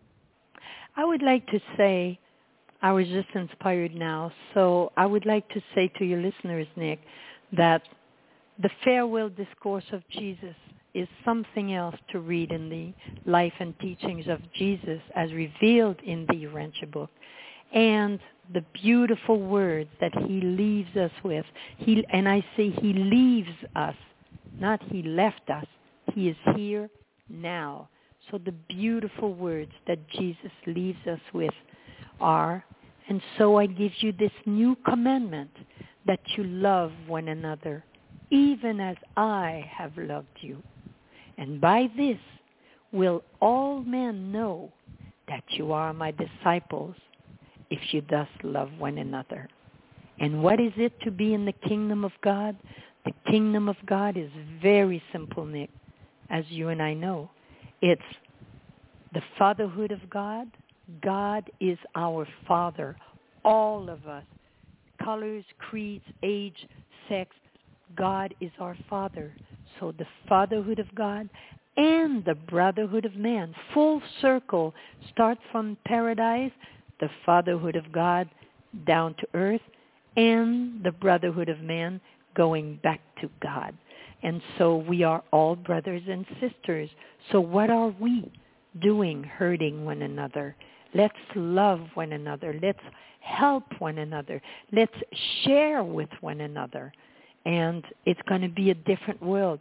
S1: I would like to say, I was just inspired now, so I would like to say to your listeners, Nick, that the farewell discourse of Jesus is something else to read in the life and teachings of Jesus as revealed in the Urantia book. And the beautiful words that he leaves us with. He, and I say he leaves us, not he left us. He is here now. So the beautiful words that Jesus leaves us with are, and so I give you this new commandment, that you love one another, even as I have loved you. And by this will all men know that you are my disciples, if you thus love one another. And what is it to be in the kingdom of God? The kingdom of God is very simple, Nick, as you and I know. It's the fatherhood of God. God is our Father, all of us, colors, creeds, age, sex. God is our Father. So the fatherhood of God and the brotherhood of man. Full circle. Start from paradise, the fatherhood of God, down to earth, and the brotherhood of man going back to God. And so we are all brothers and sisters. So what are we doing hurting one another? Let's love one another. Let's help one another. Let's share with one another. And it's going to be a different world.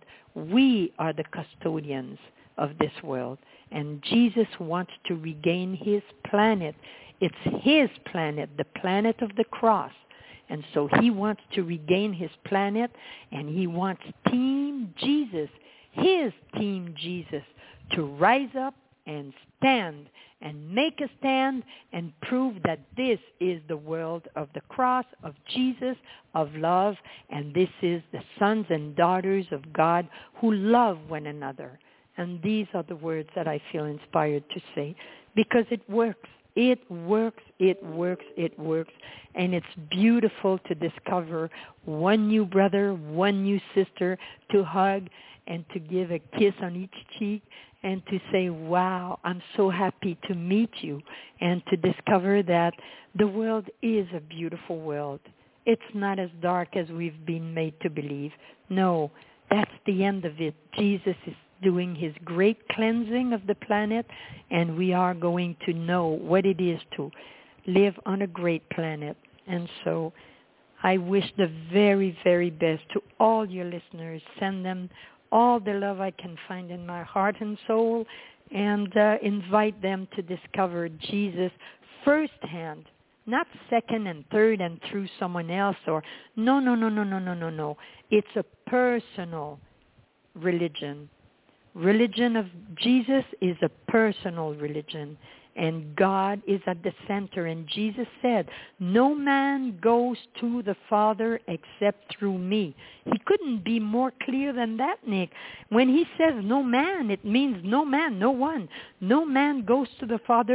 S1: We are the custodians of this world. And Jesus wants to regain his planet. It's his planet, the planet of the cross. And so he wants to regain his planet, and he wants Team Jesus, his Team Jesus, to rise up and stand and make a stand and prove that this is the world of the cross, of Jesus, of love, and this is the sons and daughters of God who love one another. And these are the words that I feel inspired to say, because it works. It works, it works, it works, and it's beautiful to discover one new brother, one new sister to hug and to give a kiss on each cheek and to say, wow, I'm so happy to meet you, and to discover that the world is a beautiful world. It's not as dark as we've been made to believe. No, that's the end of it. Jesus is doing his great cleansing of the planet, and we are going to know what it is to live on a great planet. And so I wish the very, very best to all your listeners. Send them all the love I can find in my heart and soul, and uh, invite them to discover Jesus firsthand, not second and third and through someone else, or no, no, no, no, no, no, no, no. It's a personal religion. Religion of Jesus is a personal religion, and God is at the center. And Jesus said, no man goes to the Father except through me. He couldn't be more clear than that, Nick. When he says no man, it means no man, no one. No man goes to the Father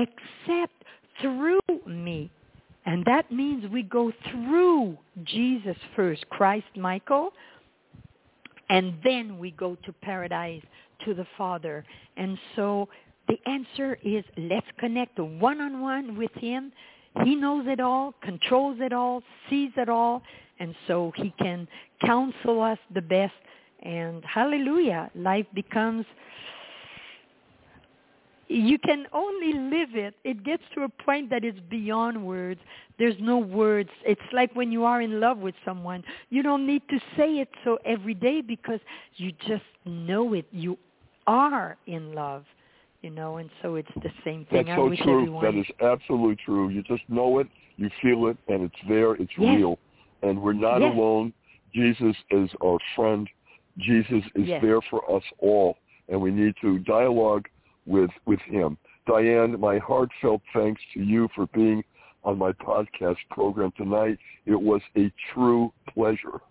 S1: except through me. And that means we go through Jesus first, Christ Michael, and then we go to paradise, to the Father. And so the answer is, let's connect one-on-one with him. He knows it all, controls it all, sees it all, and so he can counsel us the best. And hallelujah, life becomes, you can only live it. It gets to a point that it's beyond words. There's no words. It's like when you are in love with someone. You don't need to say it so every day, because you just know it. You are in love, you know, and so it's the same thing.
S3: That's
S1: I
S3: so
S1: wish
S3: true.
S1: everyone...
S3: That is absolutely true. You just know it, you feel it, and it's there, it's
S1: yes.
S3: real. And we're not
S1: yes.
S3: alone. Jesus is our friend. Jesus is
S1: yes.
S3: there for us all, and we need to dialogue with with him. Diane, my heartfelt thanks to you for being on my podcast program tonight. It was a true pleasure.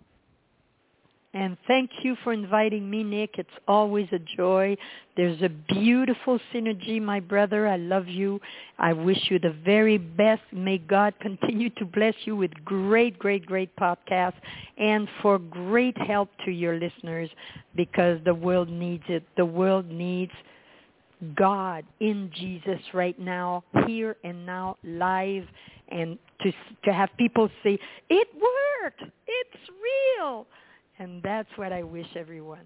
S1: And thank you for inviting me, Nick. It's always a joy. There's a beautiful synergy, my brother. I love you. I wish you the very best. May God continue to bless you with great, great, great podcasts, and for great help to your listeners, because the world needs it. The world needs God in Jesus right now, here and now, live, and to to have people say, it worked, it's real. And that's what I wish everyone.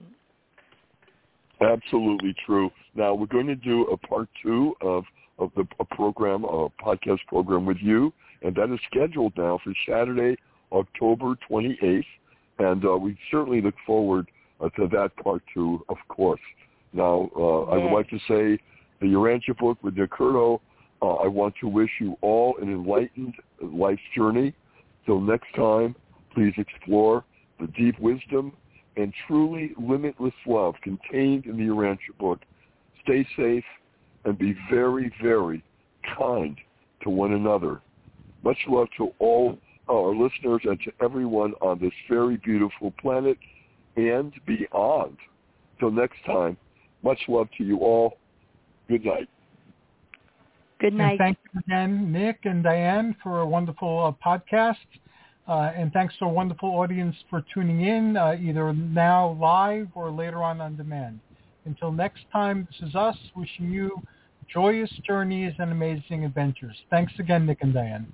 S3: Absolutely true. Now, we're going to do a part two of, of the a program, a podcast program with you, and that is scheduled now for Saturday, October twenty-eighth, and uh, we certainly look forward uh, to that part two, of course. Now, uh, yes. I would like to say the Urantia book with Nick Curto, uh, I want to wish you all an enlightened life's journey. Till next time, please explore the deep wisdom and truly limitless love contained in the Urantia book. Stay safe and be very, very kind to one another. Much love to all our listeners and to everyone on this very beautiful planet and beyond. Till next time, much love to you all. Good night.
S1: Good night.
S2: And thank you again, Nick and Diane, for a wonderful uh, podcast. Uh, and thanks to a wonderful audience for tuning in, uh, either now live or later on on demand. Until next time, this is us wishing you joyous journeys and amazing adventures. Thanks again, Nick and Diane.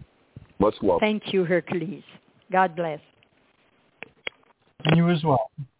S3: Much love.
S1: Thank you, Hercules. God bless.
S2: And you as well.